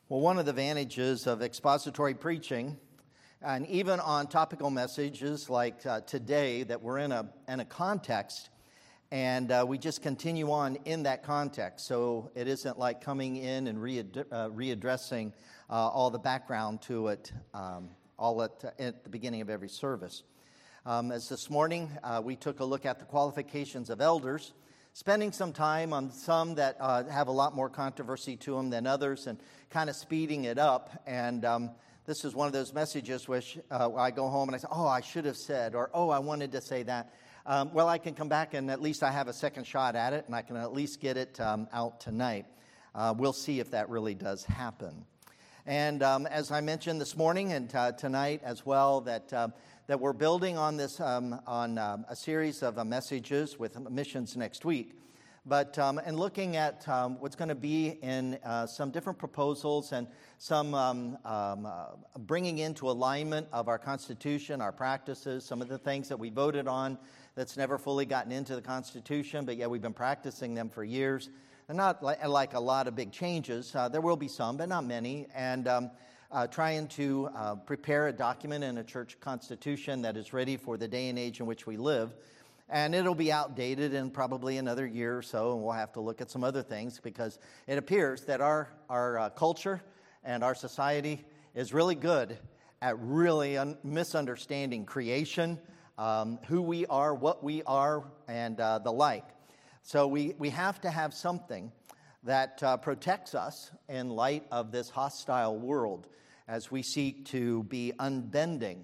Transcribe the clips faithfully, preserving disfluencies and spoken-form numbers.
Well, one of the advantages of expository preaching, and even on topical messages like uh, today, that we're in a in a context, and uh, we just continue on in that context. So it isn't like coming in and read, uh, readdressing uh, all the background to it, um, all at, at the beginning of every service. Um, as this morning, uh, we took a look at the qualifications of elders, spending some time on some that uh, have a lot more controversy to them than others, and kind of speeding it up. And um, this is one of those messages which uh, I go home and I say, oh, I should have said, or oh, I wanted to say that. Um, well, I can come back and at least I have a second shot at it, and I can at least get it um, out tonight. Uh, we'll see if that really does happen. And um, as I mentioned this morning and uh, tonight as well, that uh, that we're building on this um, on um, a series of uh, messages with missions next week. But um, and looking at um, what's going to be in uh, some different proposals and some um, um, uh, bringing into alignment of our Constitution, our practices, some of the things that we voted on that's never fully gotten into the Constitution, but yet we've been practicing them for years. They're not like, like a lot of big changes. Uh, there will be some, but not many. And um, uh, trying to uh, prepare a document in a church constitution that is ready for the day and age in which we live. And it'll be outdated in probably another year or so, and we'll have to look at some other things because it appears that our, our uh, culture and our society is really good at really un- misunderstanding creation, um, who we are, what we are, and uh, the like. So we, we have to have something that uh, protects us in light of this hostile world as we seek to be unbending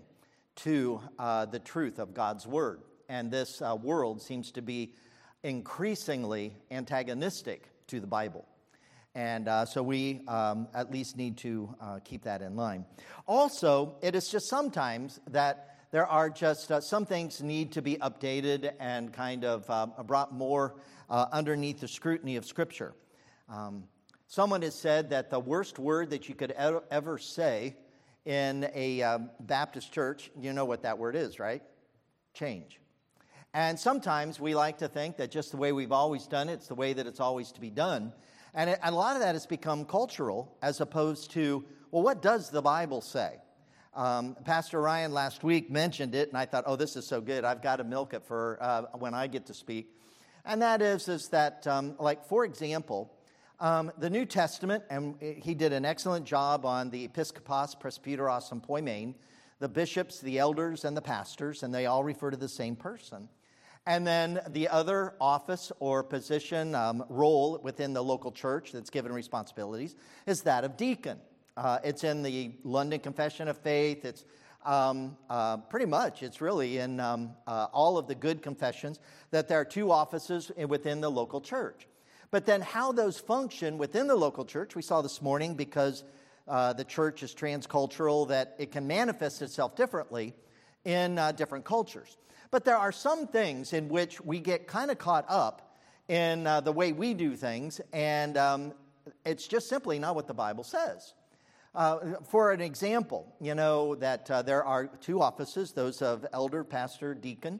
to uh, the truth of God's Word. And this uh, world seems to be increasingly antagonistic to the Bible. And uh, so we um, at least need to uh, keep that in line. Also, it is just sometimes that there are just uh, some things need to be updated and kind of uh, brought more uh, underneath the scrutiny of Scripture. Um, someone has said that the worst word that you could e- ever say in a um, Baptist church, you know what that word is, right? Change. And sometimes we like to think that just the way we've always done it, it's the way that it's always to be done. And, it, and a lot of that has become cultural as opposed to, well, what does the Bible say? Um, Pastor Ryan last week mentioned it, and I thought, oh, this is so good. I've got to milk it for uh, when I get to speak. And that is, is that, um, like, for example, um, the New Testament, and he did an excellent job on the Episkopos Presbyteros and Poimen, the bishops, the elders, and the pastors, and they all refer to the same person. And then the other office or position, um, role within the local church that's given responsibilities is that of deacon. Uh, it's in the London Confession of Faith. It's um, uh, pretty much, it's really in um, uh, all of the good confessions that there are two offices within the local church. But then how those function within the local church, we saw this morning because uh, the church is transcultural, that it can manifest itself differently in uh, different cultures. But there are some things in which we get kind of caught up in uh, the way we do things, and um, it's just simply not what the Bible says. Uh, for an example, you know that uh, there are two offices, those of elder, pastor, deacon,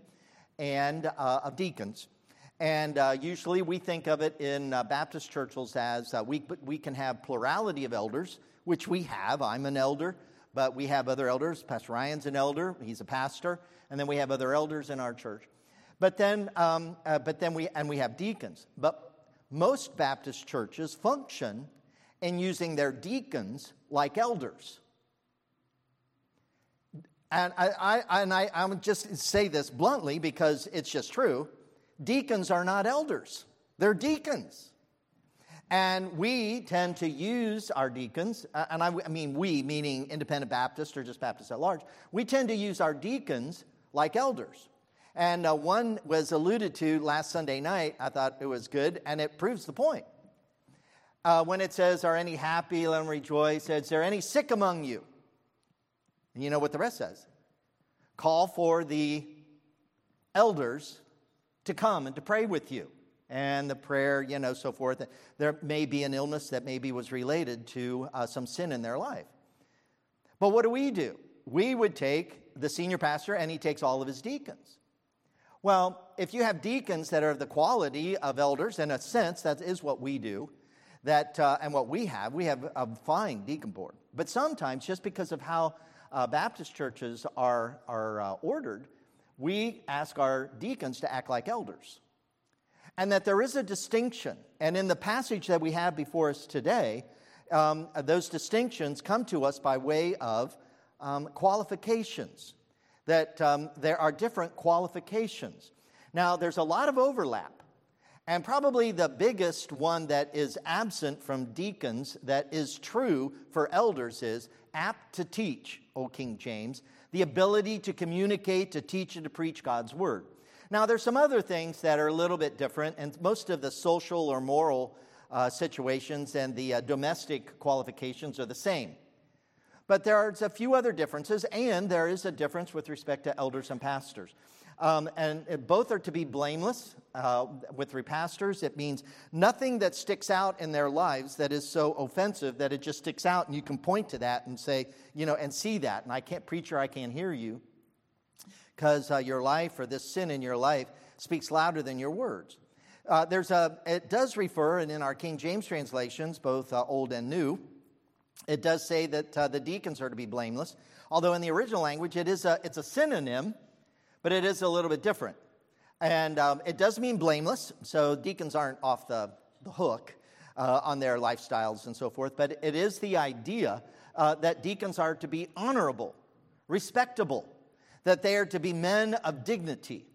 and uh, of deacons. And uh, usually we think of it in uh, Baptist churches as uh, we, we can have plurality of elders, which we have. I'm an elder, but we have other elders. Pastor Ryan's an elder. He's a pastor. And then we have other elders in our church. But then, um, uh, but then we and we have deacons. But most Baptist churches function in using their deacons like elders. And I, I and I, I would just say this bluntly because it's just true. Deacons are not elders; they're deacons. And we tend to use our deacons, uh, and I, I mean we, meaning independent Baptists or just Baptists at large. We tend to use our deacons like elders. And uh, one was alluded to last Sunday night. I thought it was good, and it proves the point. Uh, when it says, are any happy, let them rejoice. Is there any sick among you? And you know what the rest says. Call for the elders to come and to pray with you. And the prayer, you know, so forth. There may be an illness that maybe was related to uh, some sin in their life. But what do we do? We would take the senior pastor, and he takes all of his deacons. Well, if you have deacons that are of the quality of elders, in a sense, that is what we do, that, uh, and what we have, we have a fine deacon board. But sometimes, just because of how uh, Baptist churches are, are uh, ordered, we ask our deacons to act like elders. And that there is a distinction. And in the passage that we have before us today, um, those distinctions come to us by way of um, qualifications. That um, there are different qualifications. Now, there's a lot of overlap. And probably the biggest one that is absent from deacons that is true for elders is apt to teach, O King James, the ability to communicate, to teach, and to preach God's word. Now, there's some other things that are a little bit different, and most of the social or moral uh, situations and the uh, domestic qualifications are the same. But there's a few other differences, and there is a difference with respect to elders and pastors. Um, and both are to be blameless. Uh, with pastors, it means nothing that sticks out in their lives that is so offensive that it just sticks out, and you can point to that and say, you know, and see that. And I can't, preacher, I can't hear you, because uh, your life or this sin in your life speaks louder than your words. Uh, there's a, it does refer, and in our King James translations, both uh, Old and New, it does say that uh, the deacons are to be blameless. Although in the original language, it is a, it's a synonym, but it is a little bit different. And um, it does mean blameless, so deacons aren't off the, the hook uh, on their lifestyles and so forth. But it is the idea uh, that deacons are to be honorable, respectable, that they are to be men of dignity,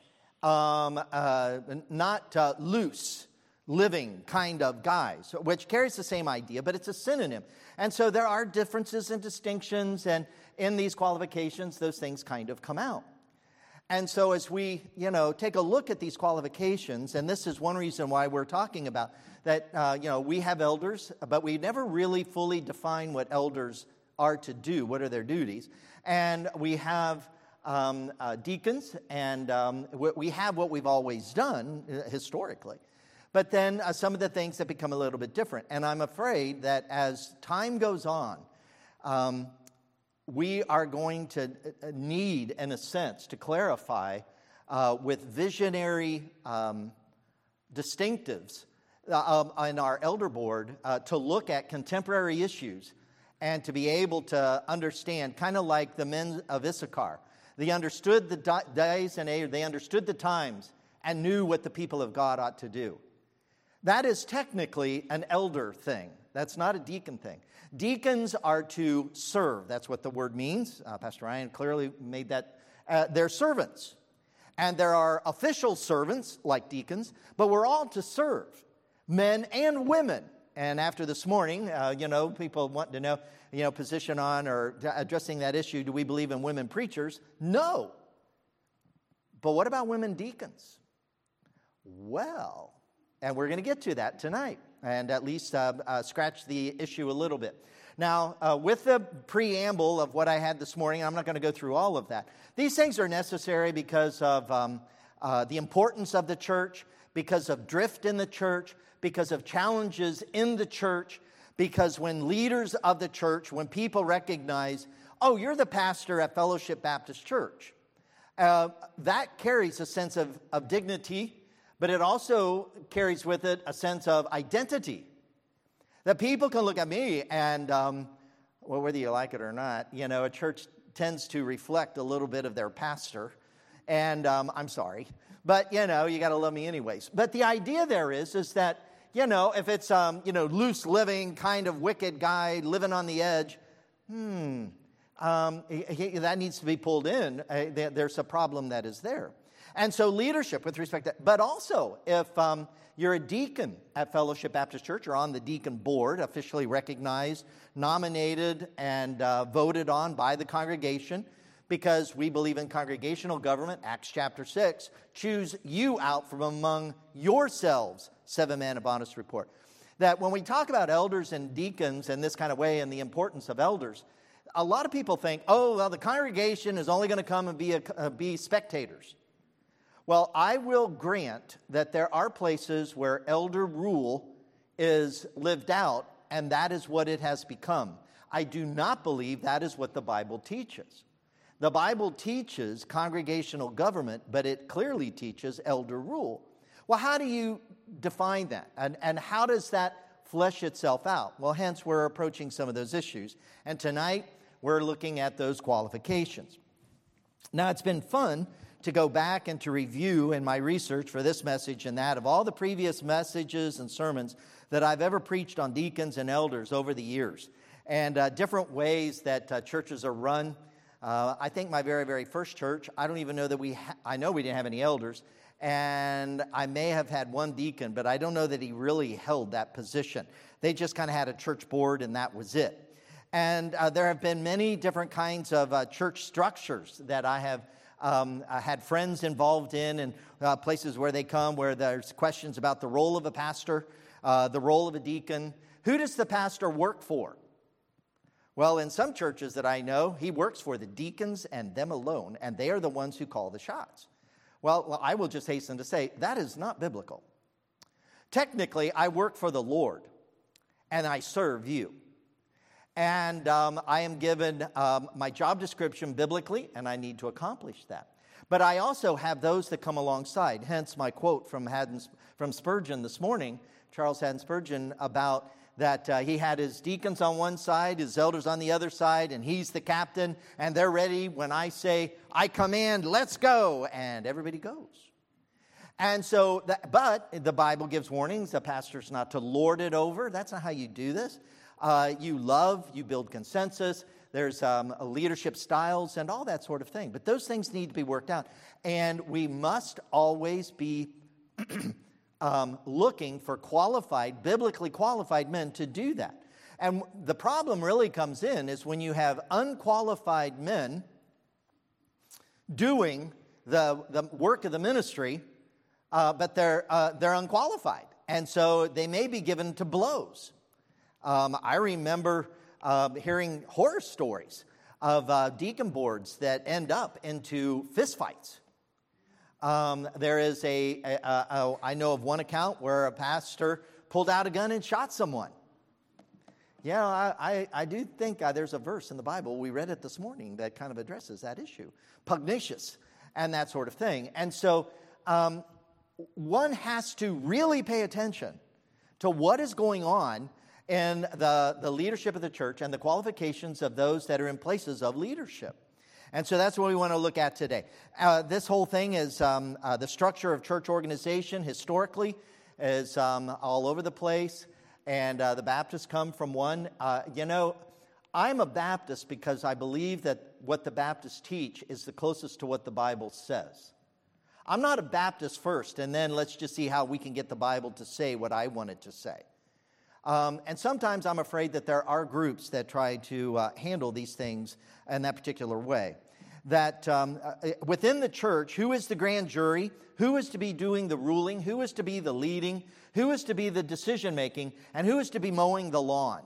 um, uh, not uh, loose, living kind of guys, which carries the same idea, but it's a synonym. And so there are differences and distinctions, and in these qualifications, those things kind of come out. And so as we, you know, take a look at these qualifications, and this is one reason why we're talking about that, uh, you know, we have elders, but we never really fully define what elders are to do, what are their duties. And we have um, uh, deacons, and um, we have what we've always done uh, historically. But then uh, some of the things that become a little bit different. And I'm afraid that as time goes on, um, we are going to need, in a sense, to clarify uh, with visionary um, distinctives uh, um, in our elder board uh, to look at contemporary issues and to be able to understand, kind of like the men of Issachar. They understood the di- days and age, they understood the times and knew what the people of God ought to do. That is technically an elder thing. That's not a deacon thing. Deacons are to serve. That's what the word means. Uh, Pastor Ryan clearly made that. Uh, they're servants. And there are official servants like deacons, but we're all to serve, men and women. And after this morning, uh, you know, people want to know, you know, position on or addressing that issue, do we believe in women preachers? No. But what about women deacons? Well, and we're going to get to that tonight, and at least uh, uh, scratch the issue a little bit. Now, uh, with the preamble of what I had this morning, I'm not going to go through all of that. These things are necessary because of um, uh, the importance of the church, because of drift in the church, because of challenges in the church, because when leaders of the church, when people recognize, oh, you're the pastor at Fellowship Baptist Church, uh, that carries a sense of, of dignity, but it also carries with it a sense of identity. That people can look at me and, um, well, whether you like it or not, you know, a church tends to reflect a little bit of their pastor. And um, I'm sorry, but, you know, you got to love me anyways. But the idea there is, is that, you know, if it's, um, you know, loose living, kind of wicked guy living on the edge, hmm, um, he, he, that needs to be pulled in. Uh, there, there's a problem that is there. And so leadership with respect to, but also if um, you're a deacon at Fellowship Baptist Church or on the deacon board, officially recognized, nominated, and uh, voted on by the congregation, because we believe in congregational government, Acts chapter six, choose you out from among yourselves, seven men of honest report. That when we talk about elders and deacons in this kind of way and the importance of elders, a lot of people think, oh, well, the congregation is only going to come and be, a, uh, be spectators. Well, I will grant that there are places where elder rule is lived out, and that is what it has become. I do not believe that is what the Bible teaches. The Bible teaches congregational government, but it clearly teaches elder rule. Well, how do you define that? And, and how does that flesh itself out. Well, hence we're approaching some of those issues. And tonight we're looking at those qualifications. Now, it's been fun to go back and to review in my research for this message and that of all the previous messages and sermons that I've ever preached on deacons and elders over the years, and uh, different ways that uh, churches are run. Uh, I think my very, very first church, I don't even know that we, ha- I know we didn't have any elders, and I may have had one deacon, but I don't know that he really held that position. They just kind of had a church board, and that was it. And uh, there have been many different kinds of uh, church structures that I have Um, I had friends involved in, and uh, places where they come where there's questions about the role of a pastor, uh, the role of a deacon. Who does the pastor work for? Well, in some churches that I know, he works for the deacons and them alone, and they are the ones who call the shots. Well, well I will just hasten to say, that is not biblical. Technically, I work for the Lord, and I serve you. And um, I am given um, my job description biblically, and I need to accomplish that. But I also have those that come alongside, hence my quote from Haddon, from Spurgeon this morning, Charles Haddon Spurgeon, about that uh, he had his deacons on one side, his elders on the other side, and he's the captain, and they're ready when I say, I command, let's go, and everybody goes. And so, that, but the Bible gives warnings, the pastor's not to lord it over. That's not how you do this. Uh, you love, you build consensus, there's um, leadership styles and all that sort of thing. But those things need to be worked out. And we must always be um, looking for qualified, biblically qualified men to do that. And the problem really comes in is when you have unqualified men doing the, the work of the ministry, uh, but they're, uh, they're unqualified. And so they may be given to blows. Um, I remember uh, hearing horror stories of uh, deacon boards that end up into fistfights. Um, there is a, a, a, a, I know of one account where a pastor pulled out a gun and shot someone. Yeah, I, I, I do think uh, there's a verse in the Bible, we read it this morning, that kind of addresses that issue. Pugnacious and that sort of thing. And so um, one has to really pay attention to what is going on in the, the leadership of the church and the qualifications of those that are in places of leadership. And so that's what we want to look at today. Uh, this whole thing is um, uh, the structure of church organization historically is um, all over the place. And uh, the Baptists come from one. Uh, you know, I'm a Baptist because I believe that what the Baptists teach is the closest to what the Bible says. I'm not a Baptist first, and then let's just see how we can get the Bible to say what I want it to say. Um, and sometimes I'm afraid that there are groups that try to uh, handle these things in that particular way. That um, uh, within the church, who is the grand jury? Who is to be doing the ruling? Who is to be the leading? Who is to be the decision making? And who is to be mowing the lawn?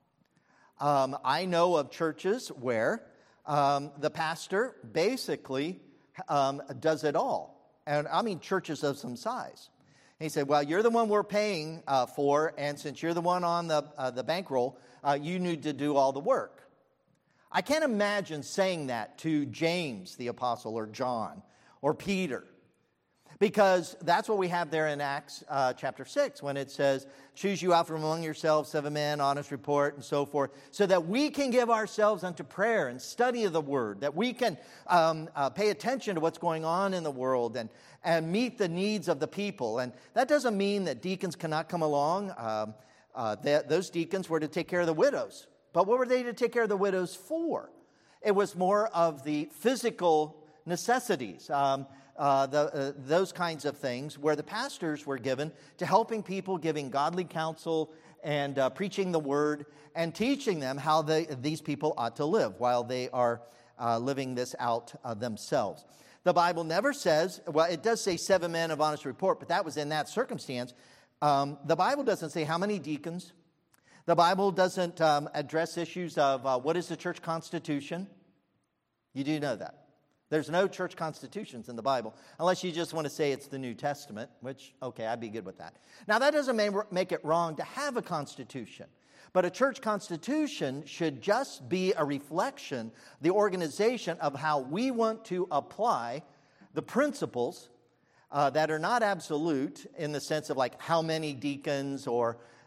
Um, I know of churches where um, the pastor basically um, does it all. And I mean churches of some size. He said, well, you're the one we're paying uh, for, and since you're the one on the, uh, the bankroll, uh, you need to do all the work. I can't imagine saying that to James, the apostle, or John, or Peter, because that's what we have there in Acts uh, chapter six, when it says, choose you out from among yourselves seven men, honest report, and so forth, so that we can give ourselves unto prayer and study of the word, that we can um, uh, pay attention to what's going on in the world and, and meet the needs of the people. And that doesn't mean that deacons cannot come along. Um, uh, they, those deacons were to take care of the widows. But what were they to take care of the widows for? It was more of the physical necessities, um, uh, the, uh, those kinds of things, where the pastors were given to helping people, giving godly counsel and uh, preaching the word and teaching them how they, these people ought to live while they are uh, living this out uh, themselves. The Bible never says, well, it does say seven men of honest report, but that was in that circumstance. Um, the Bible doesn't say how many deacons. The Bible doesn't um, address issues of uh, what is the church constitution. You do know that. There's no church constitutions in the Bible, unless you just want to say it's the New Testament, which, okay, I'd be good with that. Now, that doesn't make it wrong to have a constitution, but a church constitution should just be a reflection, the organization of how we want to apply the principles uh, that are not absolute in the sense of like how many deacons or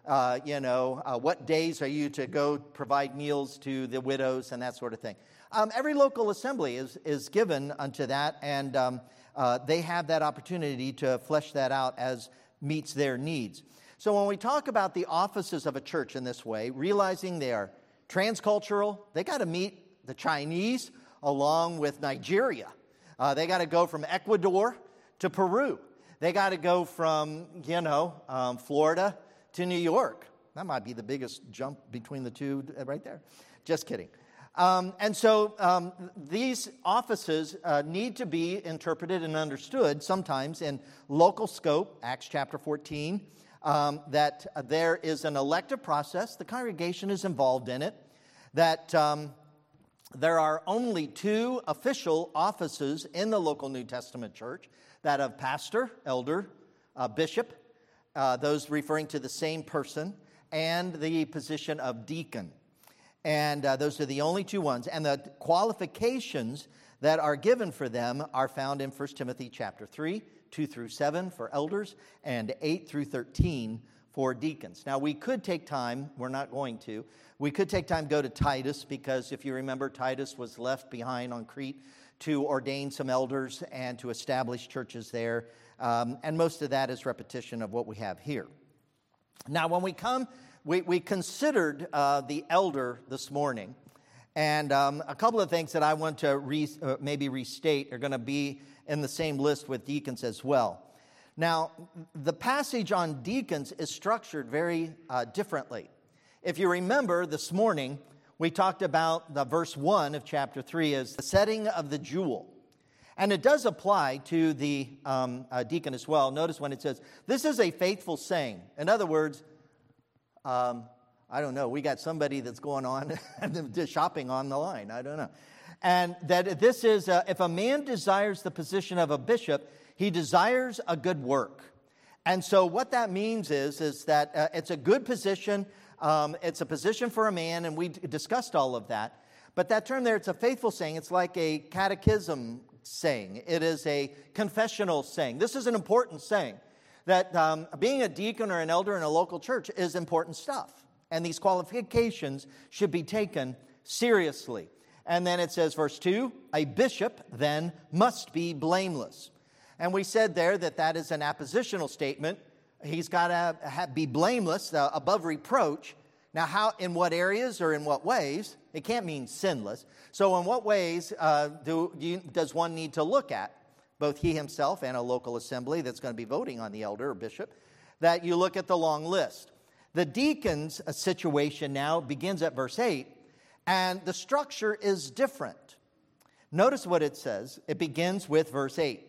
Uh, you know, uh, what days are you to go provide meals to the widows and that sort of thing. Um, every local assembly is, is given unto that, and um, uh, they have that opportunity to flesh that out as meets their needs. So when we talk about the offices of a church in this way, realizing they are transcultural, they got to meet the Chinese along with Nigeria. Uh, they got to go from Ecuador to Peru. They got to go from, you know, um, Florida to New York. That might be the biggest jump between the two right there. Just kidding. Um, and so um, these offices uh, need to be interpreted and understood sometimes in local scope, Acts chapter fourteen, um, that there is an elective process. The congregation is involved in it. That um, there are only two official offices in the local New Testament church, that of pastor, elder, uh, bishop, uh, those referring to the same person, and the position of deacon. And uh, those are the only two ones. And the qualifications that are given for them are found in First Timothy chapter three, two through seven for elders, and eight through thirteen for deacons. Now, we could take time, we're not going to, we could take time to go to Titus, because if you remember, Titus was left behind on Crete to ordain some elders and to establish churches there. Um, and most of that is repetition of what we have here. Now, when we come... We, we considered uh, the elder this morning, and um, a couple of things that I want to re, uh, maybe restate are going to be in the same list with deacons as well. Now, the passage on deacons is structured very uh, differently. If you remember this morning, we talked about the verse one of chapter three as the setting of the jewel. And it does apply to the um, uh, deacon as well. Notice when it says, this is a faithful saying. In other words, Um, I don't know, we got somebody that's going on just shopping on the line. I don't know. And that this is, uh, if a man desires the position of a bishop, he desires a good work. And so what that means is, is that uh, it's a good position. Um, it's a position for a man, and we discussed all of that. But that term there, it's a faithful saying. It's like a catechism saying. It is a confessional saying. This is an important saying. That um, being a deacon or an elder in a local church is important stuff. And these qualifications should be taken seriously. And then it says, verse two, a bishop then must be blameless. And we said there that that is an appositional statement. He's got to be blameless, uh, above reproach. Now, how, in what areas or in what ways? It can't mean sinless. So in what ways uh, do you, does one need to look at? Both he himself and a local assembly that's going to be voting on the elder or bishop, that you look at the long list. The deacon's situation now begins at verse eight, and the structure is different. Notice what it says. It begins with verse eight.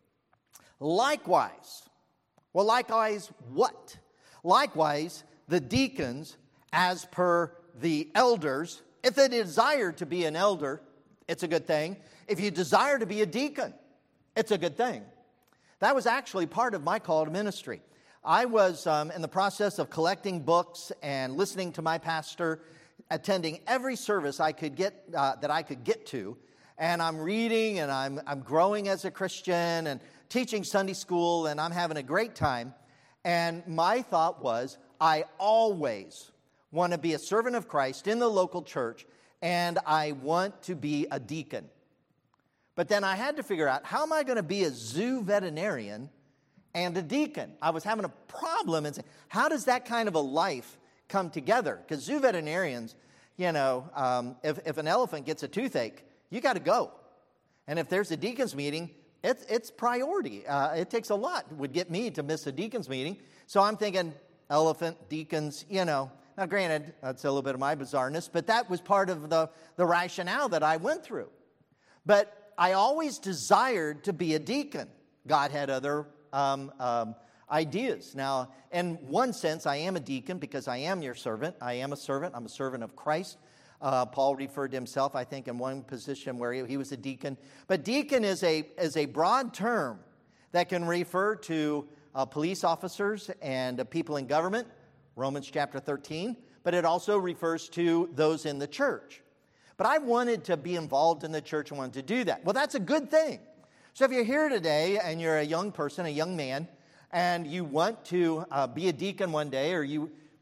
Likewise. Well, likewise what? Likewise, the deacons, as per the elders, if they desire to be an elder, it's a good thing. If you desire to be a deacon, it's a good thing. That was actually part of my call to ministry. I was um, in the process of collecting books and listening to my pastor, attending every service I could get uh, that I could get to, and I'm reading and I'm I'm growing as a Christian and teaching Sunday school, and I'm having a great time. And my thought was, I always want to be a servant of Christ in the local church, and I want to be a deacon. But then I had to figure out, how am I going to be a zoo veterinarian and a deacon? I was having a problem and saying, how does that kind of a life come together? Because zoo veterinarians, you know, um, if, if an elephant gets a toothache, you got to go. And if there's a deacon's meeting, it's, it's priority. Uh, it takes a lot. It would get me to miss a deacon's meeting. So I'm thinking, elephant, deacons, you know. Now, granted, that's a little bit of my bizarreness, but that was part of the, the rationale that I went through. But I always desired to be a deacon. God had other um, um, ideas. Now, in one sense, I am a deacon because I am your servant. I am a servant. I'm a servant of Christ. Uh, Paul referred to himself, I think, in one position where he, he was a deacon. But deacon is a, is a broad term that can refer to uh, police officers and uh, people in government, Romans chapter thirteen. But it also refers to those in the church. But I wanted to be involved in the church and wanted to do that. Well, that's a good thing. So if you're here today and you're a young person, a young man, and you want to uh, be a deacon one day, or you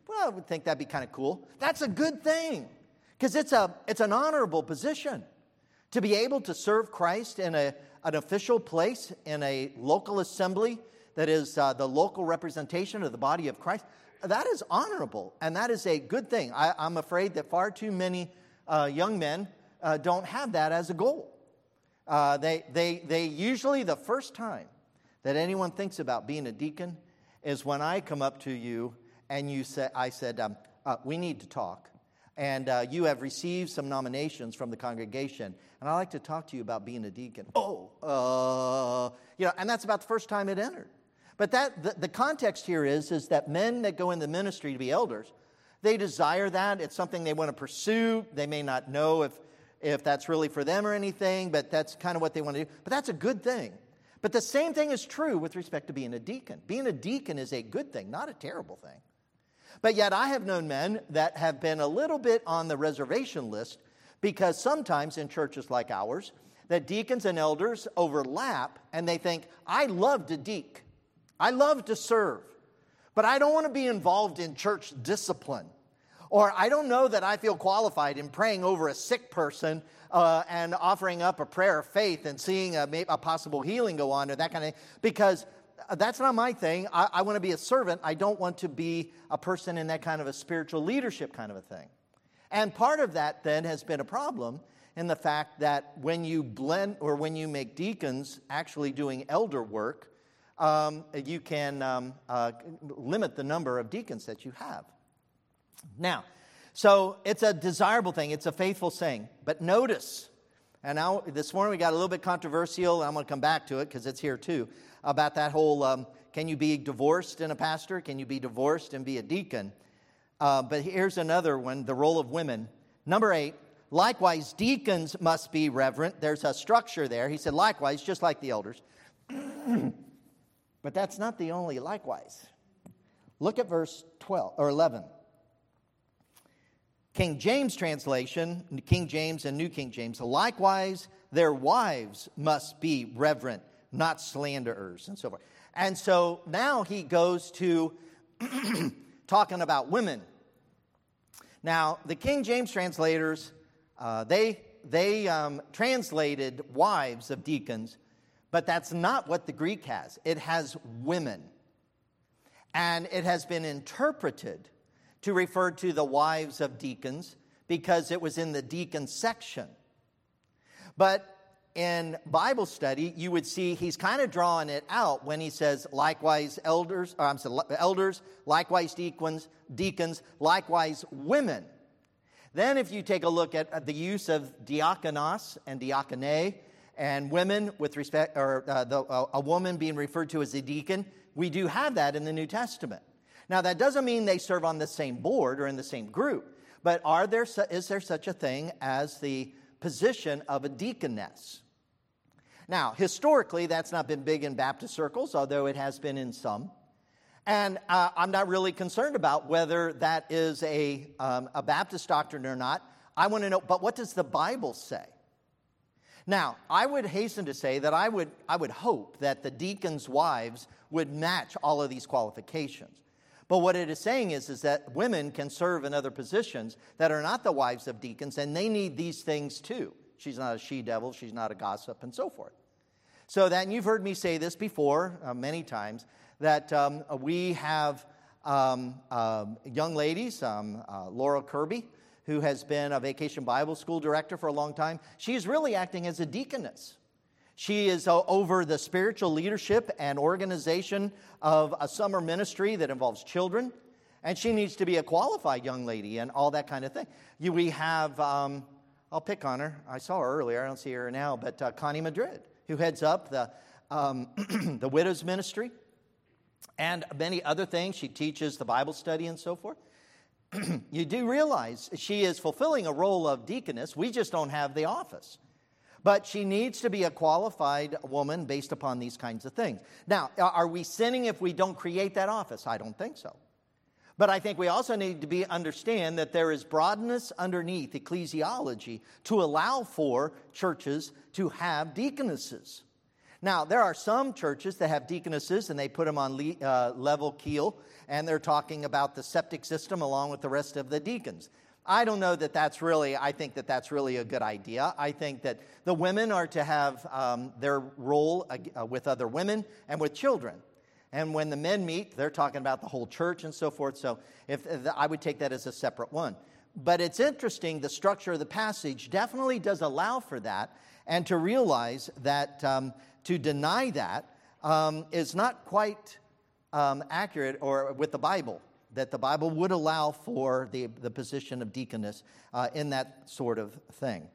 Well, I would think that'd be kind of cool. That's a good thing, because it's a it's an honorable position to be able to serve Christ in a an official place in a local assembly that is uh, the local representation of the body of Christ. That is honorable, and that is a good thing. I, I'm afraid that far too many uh, young men uh, don't have that as a goal. Uh, they they they usually the first time that anyone thinks about being a deacon is when I come up to you and you say, I said, um, uh, we need to talk. And uh, you have received some nominations from the congregation, and I'd like to talk to you about being a deacon. Oh, uh, you know, and that's about the first time it entered. But that the, the context here is, is that men that go in the ministry to be elders, they desire that. It's something they want to pursue. They may not know if, if that's really for them or anything, but that's kind of what they want to do. But that's a good thing. But the same thing is true with respect to being a deacon. Being a deacon is a good thing, not a terrible thing. But yet I have known men that have been a little bit on the reservation list, because sometimes in churches like ours, that deacons and elders overlap, and they think, I love to deek. I love to serve, but I don't want to be involved in church discipline. Or I don't know that I feel qualified in praying over a sick person uh, and offering up a prayer of faith and seeing a, a possible healing go on, or that kind of thing, because that's not my thing. I, I want to be a servant. I don't want to be a person in that kind of a spiritual leadership kind of a thing. And part of that then has been a problem in the fact that when you blend, or when you make deacons actually doing elder work, Um, you can um, uh, limit the number of deacons that you have. Now, so it's a desirable thing. It's a faithful saying. But notice, and now this morning we got a little bit controversial, and I'm going to come back to it because it's here too, about that whole, um, can you be divorced and a pastor? Can you be divorced and be a deacon? Uh, but here's another one, the role of women. Number eight, likewise, deacons must be reverent. There's a structure there. He said, likewise, just like the elders. But that's not the only likewise. Look at verse twelve or eleven. King James translation, King James and New King James, likewise their wives must be reverent, not slanderers, and so forth. And so now he goes to talking about women. Now, the King James translators, uh, they, they um, translated wives of deacons, but that's not what the Greek has. It has women. And it has been interpreted to refer to the wives of deacons because it was in the deacon section. But in Bible study, you would see he's kind of drawing it out when he says, likewise elders, or I'm sorry, elders, likewise deacons, deacons, likewise women. Then if you take a look at the use of diakonos and diakone, and women with respect, or uh, the, uh, a woman being referred to as a deacon, we do have that in the New Testament. Now, that doesn't mean they serve on the same board or in the same group, but are there is there such a thing as the position of a deaconess? Now, historically, that's not been big in Baptist circles, although it has been in some. And uh, I'm not really concerned about whether that is a, um, a Baptist doctrine or not. I want to know, but what does the Bible say? Now, I would hasten to say that I would I would hope that the deacons' wives would match all of these qualifications. But what it is saying is, is that women can serve in other positions that are not the wives of deacons, and they need these things too. She's not a she-devil, she's not a gossip, and so forth. So that, and you've heard me say this before uh, many times, that um, we have um, uh, young ladies, um, uh, Laura Kirby, who has been a Vacation Bible School director for a long time. She's really acting as a deaconess. She is uh, over the spiritual leadership and organization of a summer ministry that involves children. And she needs to be a qualified young lady and all that kind of thing. You, we have, um, I'll pick on her. I saw her earlier. I don't see her now. But uh, Connie Madrid, who heads up the, um, the widows ministry and many other things. She teaches the Bible study and so forth. You do realize she is fulfilling a role of deaconess. We just don't have the office. But she needs to be a qualified woman based upon these kinds of things. Now, are we sinning if we don't create that office? I don't think so. But I think we also need to be understand that there is broadness underneath ecclesiology to allow for churches to have deaconesses. Now, there are some churches that have deaconesses and they put them on le- uh, level keel, and they're talking about the septic system along with the rest of the deacons. I don't know that that's really, I think that that's really a good idea. I think that the women are to have um, their role uh, with other women and with children. And when the men meet, they're talking about the whole church and so forth. So if, if I would take that as a separate one. But it's interesting, the structure of the passage definitely does allow for that, and to realize that um, to deny that um, is not quite um, accurate or with the Bible, that the Bible would allow for the, the position of deaconess uh, in that sort of thing.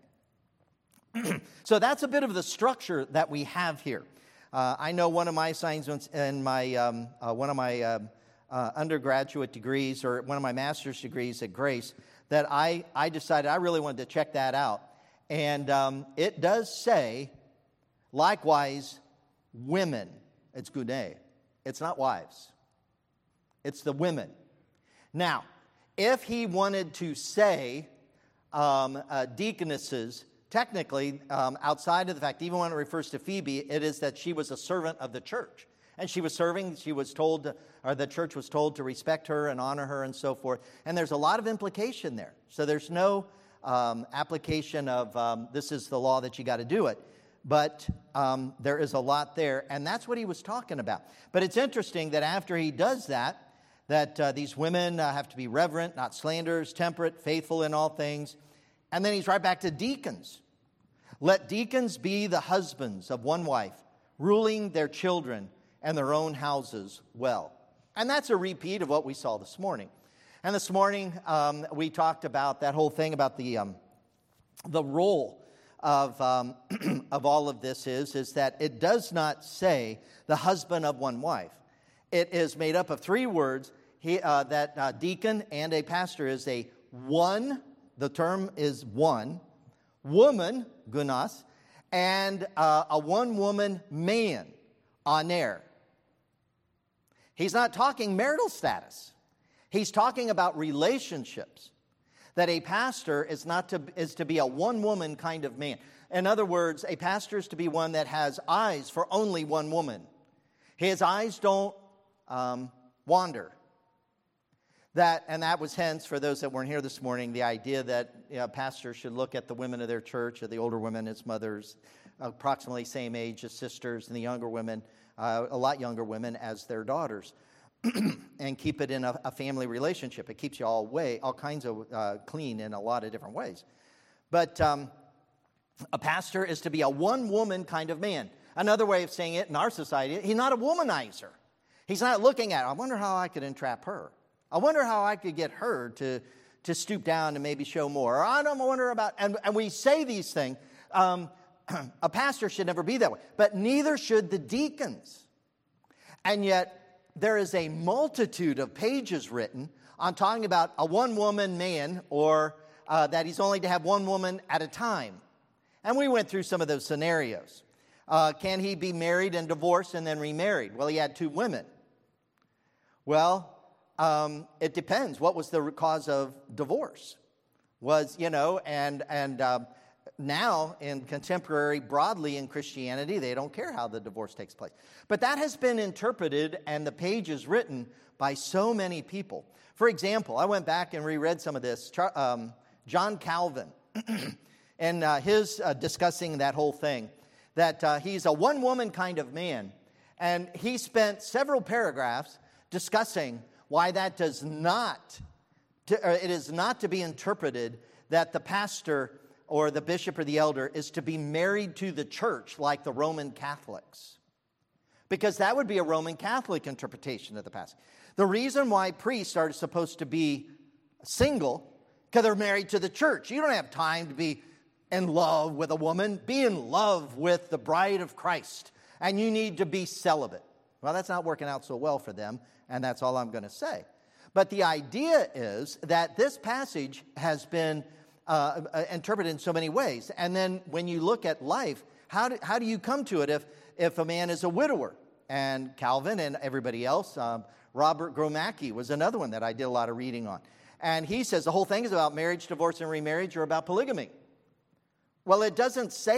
So that's a bit of the structure that we have here. Uh, I know one of my assignments in my um, uh, one of my uh, uh, undergraduate degrees, or one of my master's degrees at Grace, that I, I decided I really wanted to check that out. And um, it does say, likewise, women. It's gune. It's not wives. It's the women. Now, if he wanted to say um, uh, deaconesses, technically, um, outside of the fact, even when it refers to Phoebe, it is that she was a servant of the church. And she was serving, she was told, to, or the church was told to respect her and honor her and so forth. And there's a lot of implication there. So there's no um, application of um, this is the law that you got to do it. But um, there is a lot there. And that's what he was talking about. But it's interesting that after he does that, that uh, these women uh, have to be reverent, not slanderers, temperate, faithful in all things. And then he's right back to deacons. Let deacons be the husbands of one wife, ruling their children and their own houses well. And that's a repeat of what we saw this morning. And this morning um, we talked about that whole thing about the um, the role of um, of all of this is is that it does not say the husband of one wife. It is made up of three words. He, uh, that uh, deacon and a pastor is a one. The term is one woman, gunas, and uh, a one-woman man, aner. He's not talking marital status. He's talking about relationships. That a pastor is not to is to be a one-woman kind of man. In other words, a pastor is to be one that has eyes for only one woman. His eyes don't um, wander. That and that was hence, for those that weren't here this morning, the idea that you know, pastors should look at the women of their church, or the older women as mothers, approximately same age as sisters, and the younger women, uh, a lot younger women, as their daughters, and keep it in a, a family relationship. It keeps you all way, all kinds of uh, clean in a lot of different ways. But um, a pastor is to be a one-woman kind of man. Another way of saying it in our society, he's not a womanizer. He's not looking at, I wonder how I could entrap her. I wonder how I could get her to, to stoop down and maybe show more. Or I don't wonder about, and, and we say these things. Um, a pastor should never be that way. But neither should the deacons. And yet, there is a multitude of pages written on talking about a one-woman man, or uh, that he's only to have one woman at a time. And we went through some of those scenarios. Uh, can he be married and divorced and then remarried? Well, he had two women. Well, Um, it depends. What was the cause of divorce? Was, you know, and and uh, now in contemporary, broadly in Christianity, they don't care how the divorce takes place. But that has been interpreted, and the pages written by so many people. For example, I went back and reread some of this. Um, John Calvin, and uh, his uh, discussing that whole thing, that uh, he's a one-woman kind of man, and he spent several paragraphs discussing why that does not, to, or it is not to be interpreted that the pastor or the bishop or the elder is to be married to the church like the Roman Catholics. Because that would be a Roman Catholic interpretation of the passage. The reason why priests are supposed to be single, because they're married to the church. You don't have time to be in love with a woman. Be in love with the bride of Christ. And you need to be celibate. Well, that's not working out so well for them. And that's all I'm going to say. But the idea is that this passage has been uh, interpreted in so many ways. And then when you look at life, how do, how do you come to it if, if a man is a widower? And Calvin and everybody else, um, Robert Gromacki was another one that I did a lot of reading on. And he says the whole thing is about marriage, divorce, and remarriage, or about polygamy. Well, it doesn't say that.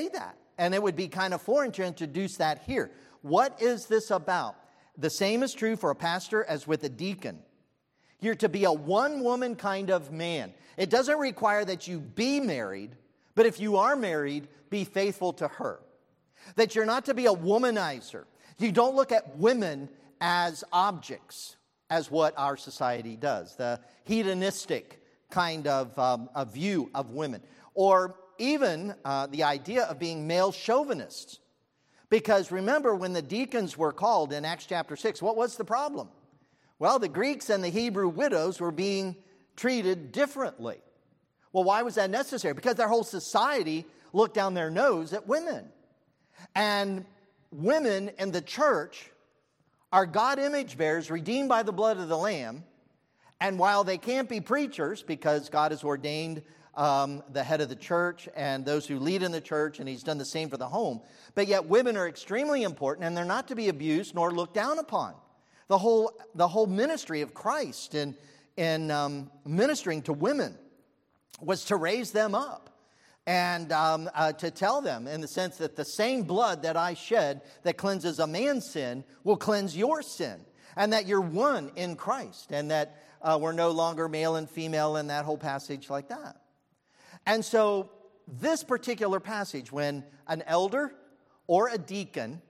and it would be kind of foreign to introduce that here. What is this about? The same is true for a pastor as with a deacon. You're to be a one-woman kind of man. It doesn't require that you be married, but if you are married, be faithful to her. That you're not to be a womanizer. You don't look at women as objects, as what our society does. The hedonistic kind of um, a view of women. Or even uh, the idea of being male chauvinists. Because remember, when the deacons were called in Acts chapter six, what was the problem? Well, the Greeks and the Hebrew widows were being treated differently. Well, why was that necessary? Because their whole society looked down their nose at women. And women in the church are God image bearers redeemed by the blood of the Lamb. And while they can't be preachers, because God has ordained um, the head of the church and those who lead in the church, and he's done the same for the home, but yet women are extremely important, and they're not to be abused nor looked down upon. The whole, the whole ministry of Christ in, in um, ministering to women was to raise them up and um, uh, to tell them in the sense that the same blood that I shed that cleanses a man's sin will cleanse your sin, and that you're one in Christ, and that uh, we're no longer male and female in that whole passage like that. And so this particular passage, when an elder or a deacon,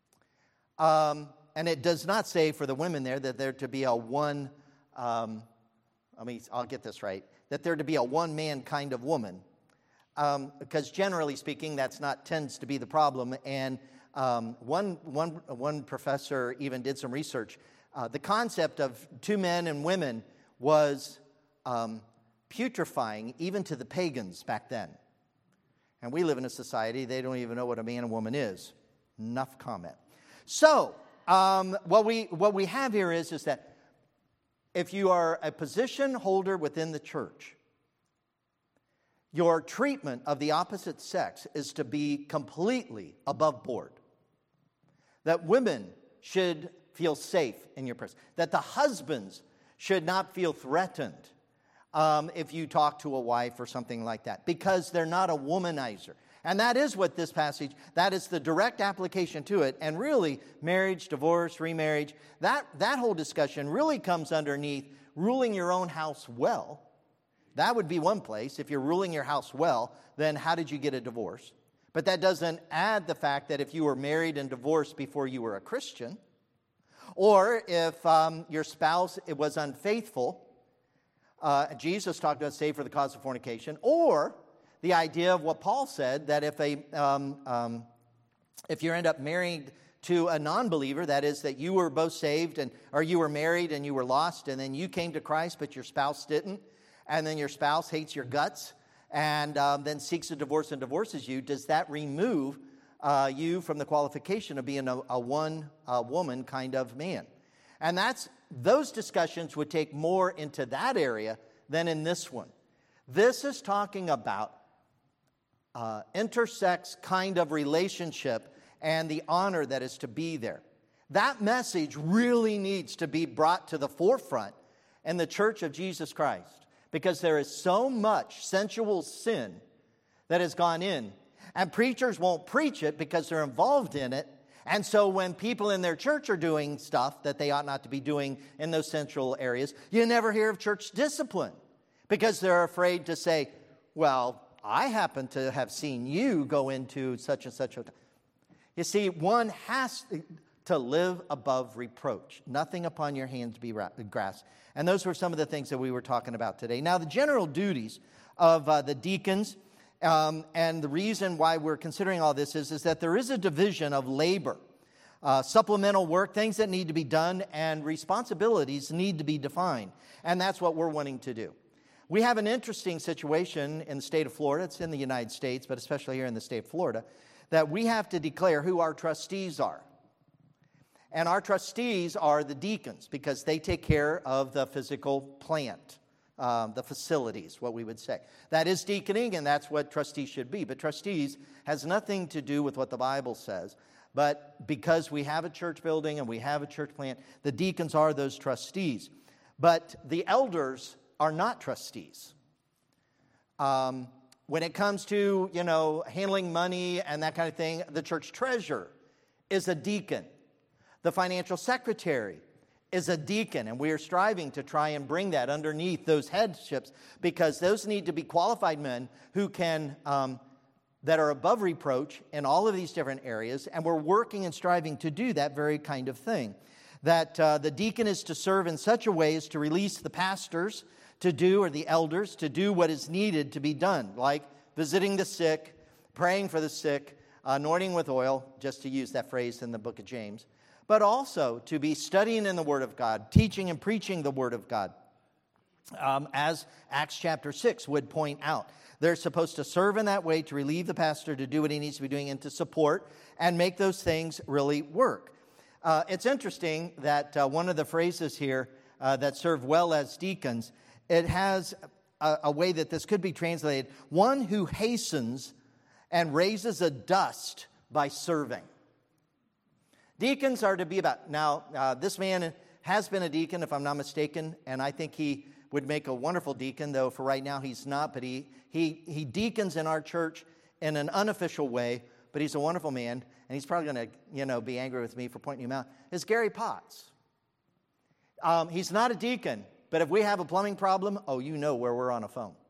um, and it does not say for the women there that they're to be a one, um, I mean, I'll get this right, that they're to be a one-man kind of woman. Um, because generally speaking, that's not tends to be the problem. And um, one, one, one professor even did some research. Uh, the concept of two men and women was um, putrefying even to the pagans back then. And we live in a society, they don't even know what a man and woman is. Enough comment. So, um, what we what we have here is, is that if you are a position holder within the church, your treatment of the opposite sex is to be completely above board. That women should feel safe in your presence. That the husbands should not feel threatened um, if you talk to a wife or something like that, because they're not a womanizer. And that is what this passage, that is the direct application to it. And really, marriage, divorce, remarriage, that, that whole discussion really comes underneath ruling your own house well. That would be one place. If you're ruling your house well, then how did you get a divorce? But that doesn't add the fact that if you were married and divorced before you were a Christian, or if um, your spouse it was unfaithful, uh, Jesus talked about saved for the cause of fornication, or the idea of what Paul said, that if a um, um, if you end up married to a non-believer, that is, that you were both saved, and or you were married and you were lost, and then you came to Christ, but your spouse didn't, and then your spouse hates your guts, and um, then seeks a divorce and divorces you, does that remove uh, you from the qualification of being a, a one-woman kind of man? And that's those discussions would take more into that area than in this one. This is talking about uh, intersex kind of relationship and the honor that is to be there. That message really needs to be brought to the forefront in the Church of Jesus Christ, because there is so much sensual sin that has gone in, and preachers won't preach it because they're involved in it. And so when people in their church are doing stuff that they ought not to be doing in those sensual areas, you never hear of church discipline, because they're afraid to say, well, I happen to have seen you go into such and such a... You see, one has to live above reproach. Nothing upon your hands be grasped. And those were some of the things that we were talking about today. Now, the general duties of uh, the deacons, um, and the reason why we're considering all this is, is that there is a division of labor, uh, supplemental work, things that need to be done, and responsibilities need to be defined. And that's what we're wanting to do. We have an interesting situation in the state of Florida. It's in the United States, but especially here in the state of Florida, that we have to declare who our trustees are. And our trustees are the deacons, because they take care of the physical plant, um, the facilities, what we would say. That is deaconing, and that's what trustees should be. But trustees has nothing to do with what the Bible says. But because we have a church building and we have a church plant, the deacons are those trustees. But the elders are not trustees. Um, when it comes to, you know, handling money and that kind of thing, the church treasurer is a deacon. The financial secretary is a deacon, and we are striving to try and bring that underneath those headships, because those need to be qualified men who can, um, that are above reproach in all of these different areas, and we're working and striving to do that very kind of thing. That uh, the deacon is to serve in such a way as to release the pastors to do, or the elders, to do what is needed to be done, like visiting the sick, praying for the sick, anointing with oil, just to use that phrase in the book of James, but also to be studying in the Word of God, teaching and preaching the Word of God. Um, as Acts chapter six would point out, they're supposed to serve in that way to relieve the pastor to do what he needs to be doing and to support and make those things really work. Uh, it's interesting that uh, one of the phrases here uh, that serve well as deacons, it has a, a way that this could be translated: one who hastens and raises a dust by serving. Deacons are to be about, now, uh, this man has been a deacon, if I'm not mistaken, and I think he would make a wonderful deacon, though for right now he's not, but he, he, he deacons in our church in an unofficial way, but he's a wonderful man, and he's probably going to, you know, be angry with me for pointing him out, is Gary Potts. Um, he's not a deacon, but if we have a plumbing problem, oh, you know where we're on a phone.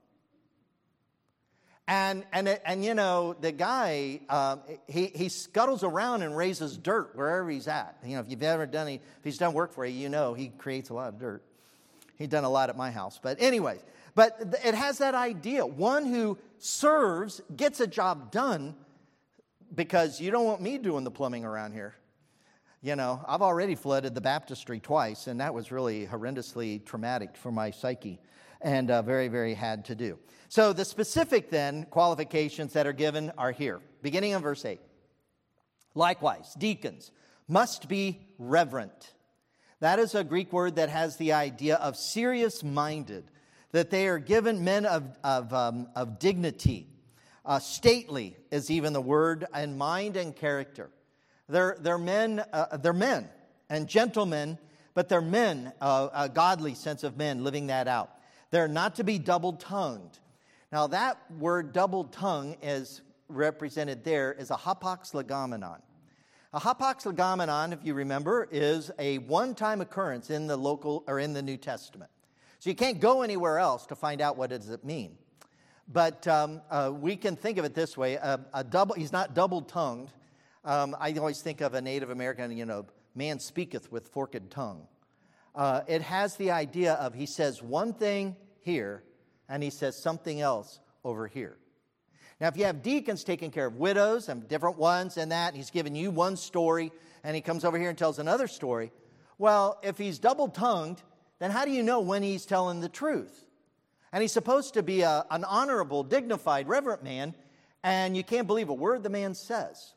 And, and, and you know, the guy, um, he, he scuttles around and raises dirt wherever he's at. You know, if you've ever done, any, if he's done work for you, you know he creates a lot of dirt. He's done a lot at my house. But anyways, but it has that idea. One who serves gets a job done, because you don't want me doing the plumbing around here. You know, I've already flooded the baptistry twice, and that was really horrendously traumatic for my psyche, and uh, very, very had to do. So the specific, then, qualifications that are given are here, beginning in verse eight. Likewise, deacons must be reverent. That is a Greek word that has the idea of serious-minded, that they are given men of, of, um, of dignity. Uh, stately is even the word, and mind and character. They're, they're, men, uh, they're men and gentlemen, but they're men, uh, a godly sense of men living that out. They're not to be double-tongued. Now, that word double-tongue is represented there as a hapax legomenon. A hapax legomenon, if you remember, is a one-time occurrence in the local or in the New Testament. So you can't go anywhere else to find out what does it mean. But um, uh, we can think of it this way: a, a double. He's not double-tongued. Um, I always think of a Native American, you know, man speaketh with forked tongue. Uh, it has the idea of he says one thing here, and he says something else over here. Now, if you have deacons taking care of widows and different ones and that, and he's giving you one story, and he comes over here and tells another story, well, if he's double-tongued, then how do you know when he's telling the truth? And he's supposed to be a, an honorable, dignified, reverent man, and you can't believe a word the man says.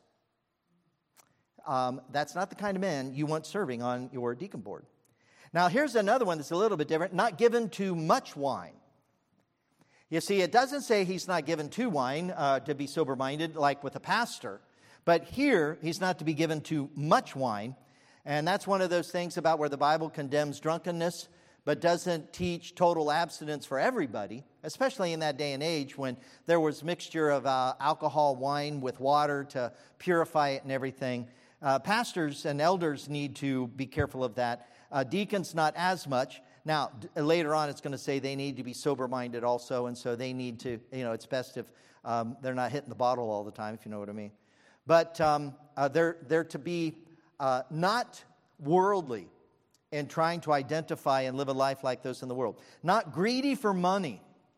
Um, that's not the kind of man you want serving on your deacon board. Now, here's another one that's a little bit different: not given to much wine. You see, it doesn't say he's not given to wine uh, to be sober-minded like with a pastor, but here he's not to be given to much wine, and that's one of those things about where the Bible condemns drunkenness but doesn't teach total abstinence for everybody, especially in that day and age when there was mixture of uh, alcohol, wine with water to purify it and everything. Uh, pastors and elders need to be careful of that. Uh, deacons, not as much. Now, d- later on, it's going to say they need to be sober-minded also, and so they need to, you know, it's best if um, they're not hitting the bottle all the time, if you know what I mean. But um, uh, they're, they're to be uh, not worldly in trying to identify and live a life like those in the world. Not greedy for money.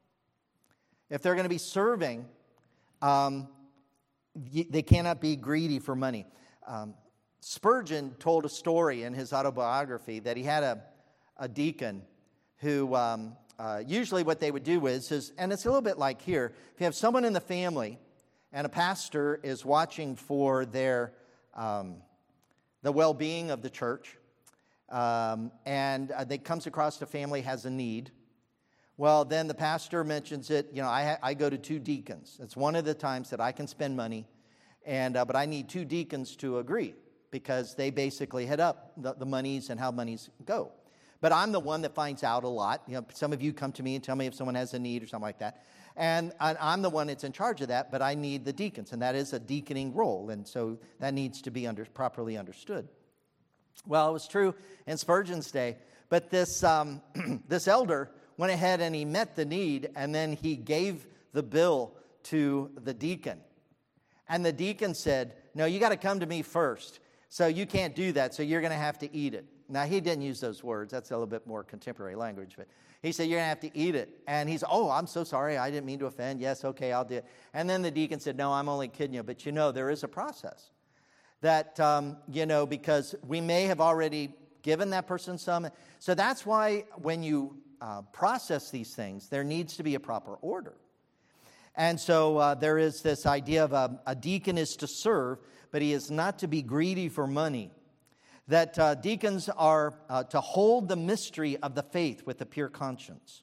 If they're going to be serving, um, y- they cannot be greedy for money. Um, Spurgeon told a story in his autobiography that he had a, a deacon who um, uh, usually what they would do is, is, and it's a little bit like here, if you have someone in the family and a pastor is watching for their um, the well-being of the church, um, and uh, they comes across a family has a need, well, then the pastor mentions it. You know, I, ha- I go to two deacons. It's one of the times that I can spend money, and uh, but I need two deacons to agree, because they basically head up the, the monies and how monies go. but I'm the one that finds out a lot. You know, some of you come to me and tell me if someone has a need or something like that. And I'm the one that's in charge of that, but I need the deacons, and that is a deaconing role, and so that needs to be under, properly understood. Well, it was true in Spurgeon's day, but this um, this elder went ahead and he met the need, and then he gave the bill to the deacon. And the deacon said, no, you got to come to me first, so you can't do that, so you're going to have to eat it. Now, he didn't use those words. That's a little bit more contemporary language, but he said, you're going to have to eat it. And he's, oh, I'm so sorry. I didn't mean to offend. Yes, okay, I'll do it. And then the deacon said, no, I'm only kidding you. But you know, there is a process that, um, you know, because we may have already given that person some. So that's why when you uh, process these things, there needs to be a proper order. And so uh, there is this idea of a, a deacon is to serve, but he is not to be greedy for money. That uh, deacons are uh, to hold the mystery of the faith with a pure conscience.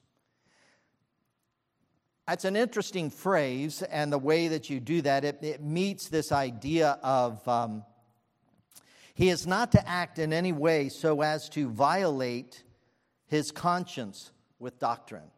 That's an interesting phrase, and the way that you do that, it, it meets this idea of um, he is not to act in any way so as to violate his conscience with doctrine.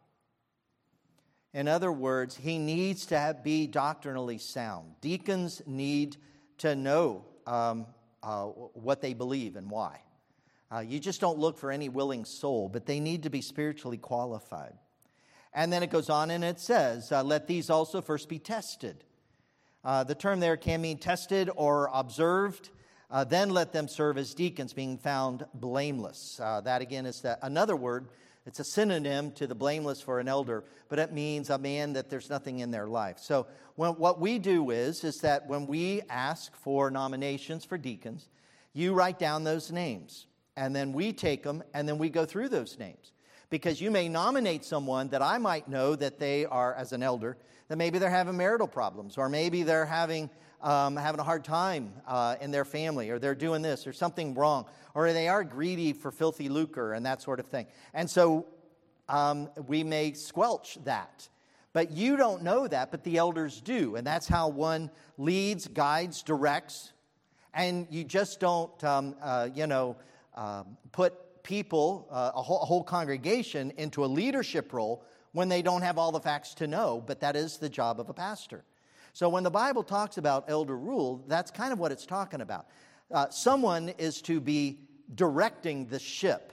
In other words, he needs to have, be doctrinally sound. Deacons need to know um, Uh, what they believe and why. Uh, you just don't look for any willing soul, but they need to be spiritually qualified. And then it goes on and it says, uh, let these also first be tested. Uh, the term there can mean tested or observed. Uh, then let them serve as deacons, being found blameless. Uh, that again is the, another word. It's a synonym to the blameless for an elder, but it means a man that there's nothing in their life. So when, what we do is, is that when we ask for nominations for deacons, you write down those names, and then we take them, and then we go through those names. Because you may nominate someone that I might know that they are, as an elder, that maybe they're having marital problems, or maybe they're having um, having a hard time uh, in their family, or they're doing this, or something wrong, or they are greedy for filthy lucre and that sort of thing. And so um, we may squelch that. But you don't know that, but the elders do. And that's how one leads, guides, directs. And you just don't, um, uh, you know, um, put people, uh, a, whole, a whole congregation into a leadership role when they don't have all the facts to know. But that is the job of a pastor. So when the Bible talks about elder rule, that's kind of what it's talking about. Uh, someone is to be directing the ship.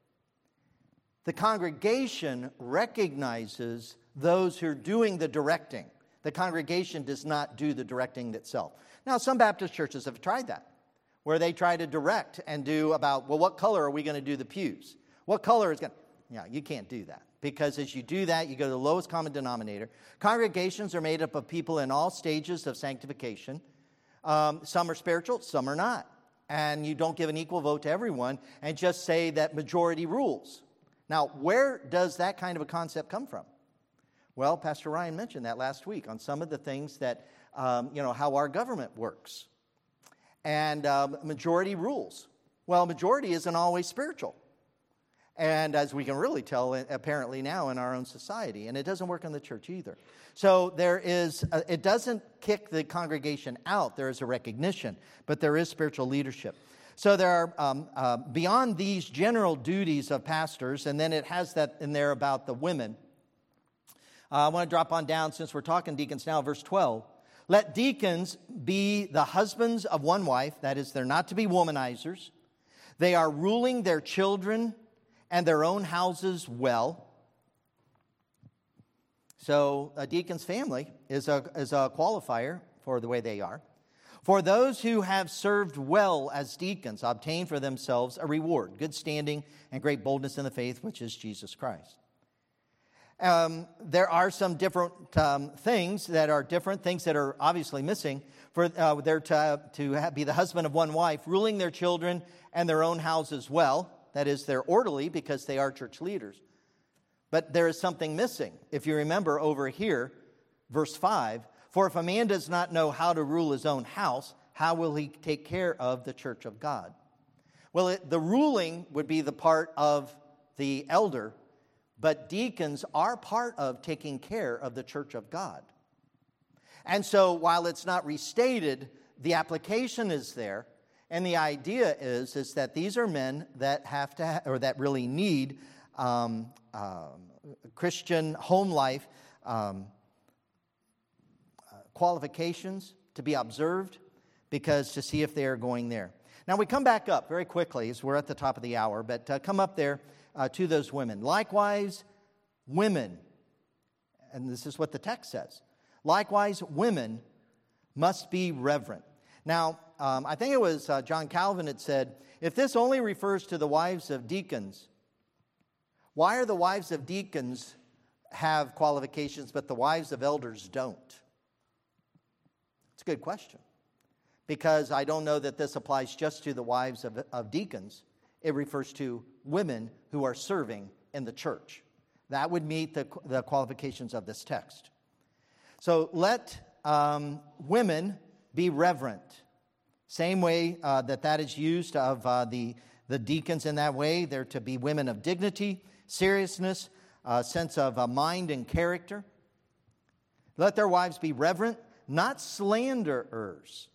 The congregation recognizes those who are doing the directing. The congregation does not do the directing itself. Now, some Baptist churches have tried that, where they try to direct and do about, well, what color are we going to do the pews? What color is going to... Yeah, you can't do that. Because as you do that, you go to the lowest common denominator. Congregations are made up of people in all stages of sanctification. Um, some are spiritual, some are not. And you don't give an equal vote to everyone and just say that majority rules. Now, where does that kind of a concept come from? Well, Pastor Ryan mentioned that last week on some of the things that, um, you know, how our government works. And um, majority rules. Well, majority isn't always spiritual. And as we can really tell, apparently now in our own society. And it doesn't work in the church either. So there is, a, it doesn't kick the congregation out. There is a recognition. But there is spiritual leadership. So there are, um, uh, beyond these general duties of pastors, and then it has that in there about the women. Uh, I want to drop on down, since we're talking deacons now, verse twelve. Let deacons be the husbands of one wife. That is, they're not to be womanizers. They are ruling their children and their own houses well. So a deacon's family is a, is a qualifier for the way they are. For those who have served well as deacons obtain for themselves a reward, good standing and great boldness in the faith, which is Jesus Christ. Um, there are some different um, things that are different, things that are obviously missing. For uh, they're to, to have, be the husband of one wife, ruling their children and their own houses well. That is, they're orderly because they are church leaders. But there is something missing. If you remember over here, verse five, for if a man does not know how to rule his own house, how will he take care of the church of God? Well, it, the ruling would be the part of the elder, but deacons are part of taking care of the church of God. And so while it's not restated, the application is there. And the idea is, is that these are men that have to, ha- or that really need um, um, Christian home life um, uh, qualifications to be observed, because to see if they are going there. Now we come back up very quickly as we're at the top of the hour, but uh, come up there uh, to those women. Likewise, women, and this is what the text says, likewise, women must be reverent. Now, um, I think it was uh, John Calvin had said, if this only refers to the wives of deacons, why are the wives of deacons have qualifications, but the wives of elders don't? It's a good question, because I don't know that this applies just to the wives of, of deacons. It refers to women who are serving in the church. That would meet the, the qualifications of this text. So let um, women be reverent. Same way uh, that that is used of uh, the, the deacons in that way. They're to be women of dignity, seriousness, a sense of uh, mind and character. Let their wives be reverent, not slanderers,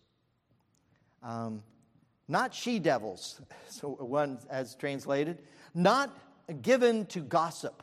um, not she-devils, so one as translated, not given to gossip.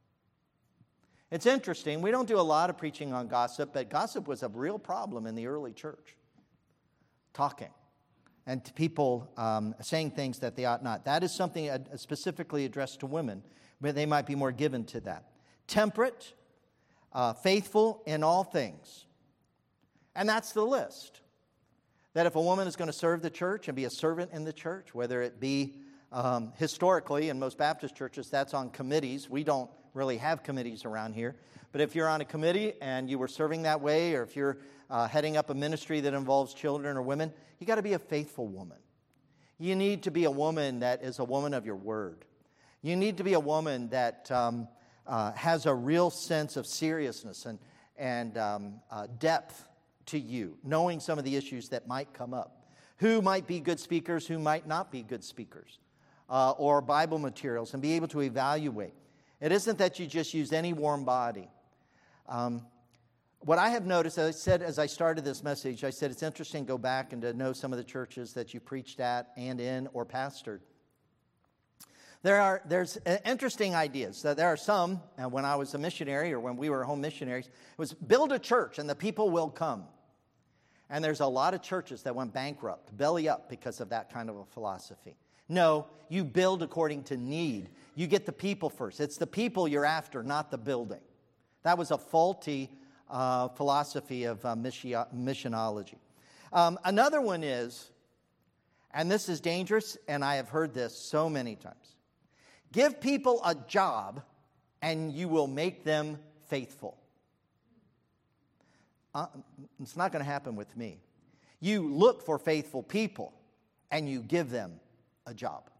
It's interesting, we don't do a lot of preaching on gossip, but gossip was a real problem in the early church. Talking and to people um, saying things that they ought not. That is something specifically addressed to women, but they might be more given to that. Temperate, uh, faithful in all things. And that's the list. That if a woman is going to serve the church and be a servant in the church, whether it be um, historically in most Baptist churches, that's on committees. We don't really have committees around here. But if you're on a committee and you were serving that way, or if you're uh, heading up a ministry that involves children or women, you got to be a faithful woman. You need to be a woman that is a woman of your word. You need to be a woman that um, uh, has a real sense of seriousness and, and um, uh, depth to you, knowing some of the issues that might come up. Who might be good speakers, who might not be good speakers, uh, or Bible materials, and be able to evaluate. It isn't that you just use any warm body. Um, what I have noticed, as I said as I started this message, I said it's interesting to go back and to know some of the churches that you preached at and in or pastored. There are there's interesting ideas. There are some, and when I was a missionary or when we were home missionaries, it was build a church and the people will come. And there's a lot of churches that went bankrupt, belly up, because of that kind of a philosophy. No, you build according to need. You get the people first. It's the people you're after, not the building. That was a faulty uh, philosophy of uh, missionology. Um, another one is, and this is dangerous, and I have heard this so many times, give people a job and you will make them faithful. Uh, it's not going to happen with me. You look for faithful people and you give them a job.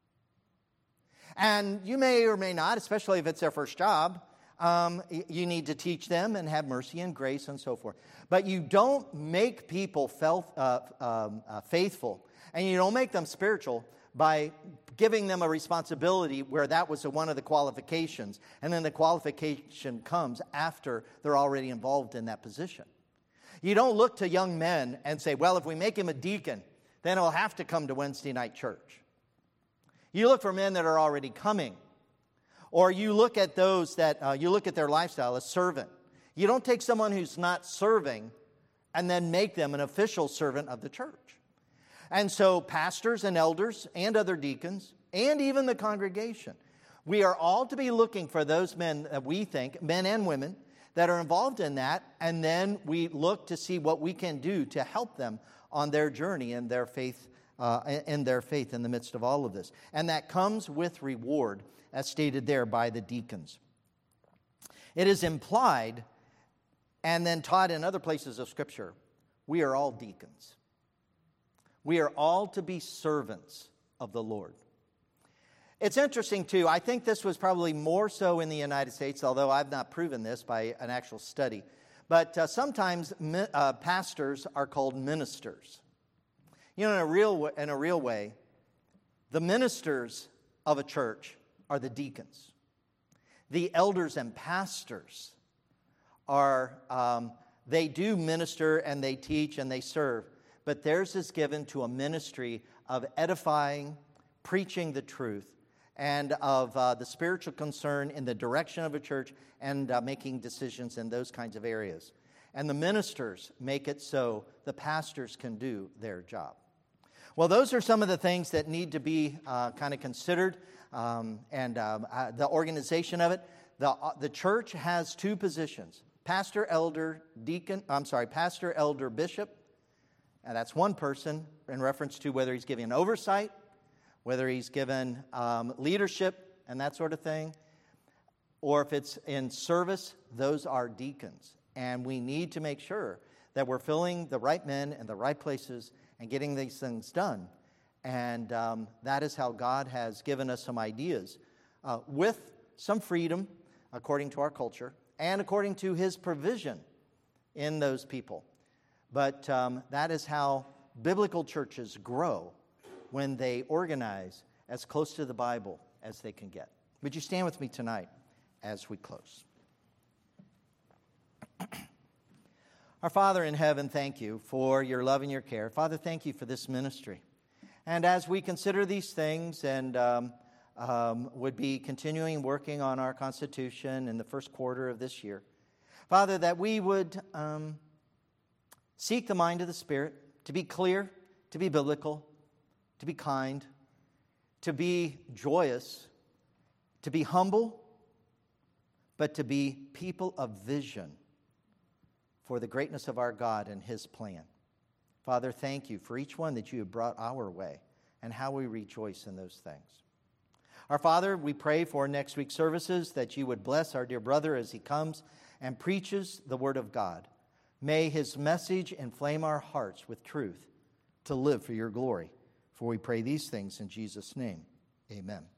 And you may or may not, especially if it's their first job, um, you need to teach them and have mercy and grace and so forth. But you don't make people fel- uh, um, uh, faithful, and you don't make them spiritual by giving them a responsibility where that was one of the qualifications, and then the qualification comes after they're already involved in that position. You don't look to young men and say, well, if we make him a deacon, then he'll have to come to Wednesday night church. You look for men that are already coming. Or you look at those that, uh, you look at their lifestyle as servant. You don't take someone who's not serving and then make them an official servant of the church. And so pastors and elders and other deacons and even the congregation, we are all to be looking for those men that we think, men and women, that are involved in that, and then we look to see what we can do to help them on their journey and their faith, uh, in their faith in the midst of all of this. And that comes with reward, as stated there by the deacons. It is implied and then taught in other places of Scripture, we are all deacons. We are all to be servants of the Lord. It's interesting, too. I think this was probably more so in the United States, although I've not proven this by an actual study. But uh, sometimes uh, pastors are called ministers. You know, in a real in a real way, the ministers of a church are the deacons. The elders and pastors are, um, they do minister and they teach and they serve. but theirs is given to a ministry of edifying, preaching the truth, and of uh, the spiritual concern in the direction of a church and uh, making decisions in those kinds of areas. And the ministers make it so the pastors can do their job. Well, those are some of the things that need to be uh, kind of considered, um, and um, uh, the organization of it. The, uh, the church has two positions: pastor, elder, deacon, I'm sorry, pastor, elder, bishop. And that's one person in reference to whether he's giving oversight, whether he's given um, leadership and that sort of thing, or if it's in service, those are deacons. And we need to make sure that we're filling the right men in the right places and getting these things done. And um, that is how God has given us some ideas uh, with some freedom according to our culture and according to His provision in those people. But um, that is how biblical churches grow, when they organize as close to the Bible as they can get. Would you stand with me tonight as we close? Our Father in heaven, thank you for your love and your care. Father, thank you for this ministry. And as we consider these things and um, um, would be continuing working on our Constitution in the first quarter of this year, Father, that we would um, seek the mind of the Spirit to be clear, to be biblical, to be kind, to be joyous, to be humble, but to be people of vision for the greatness of our God and His plan. Father, thank you for each one that you have brought our way and how we rejoice in those things. Our Father, we pray for next week's services that you would bless our dear brother as he comes and preaches the Word of God. May his message inflame our hearts with truth to live for your glory. For we pray these things in Jesus' name. Amen.